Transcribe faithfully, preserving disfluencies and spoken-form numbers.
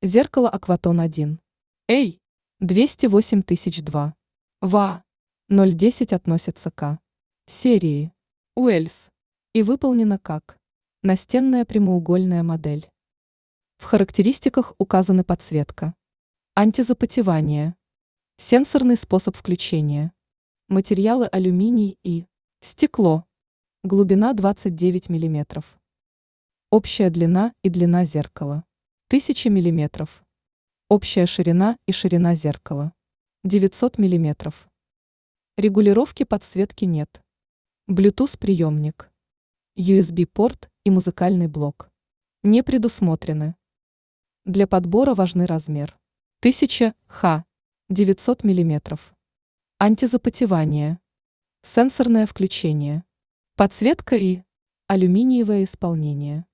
Зеркало Акватон один. Эй, двести восемь тысяч два. ва. ноль десять относится к серии Уэльс и выполнена как настенная прямоугольная модель. В характеристиках указаны подсветка, антизапотевание, сенсорный способ включения, материалы алюминий и стекло, глубина двадцать девять миллиметров. Общая длина и длина зеркала тысяча миллиметров. Общая ширина и ширина зеркала девятьсот миллиметров. Регулировки подсветки нет. Bluetooth приемник, ю эс би-порт и музыкальный блок не предусмотрены. Для подбора важны размер тысяча ха девятьсот миллиметров. Антизапотевание, сенсорное включение, подсветка и алюминиевое исполнение.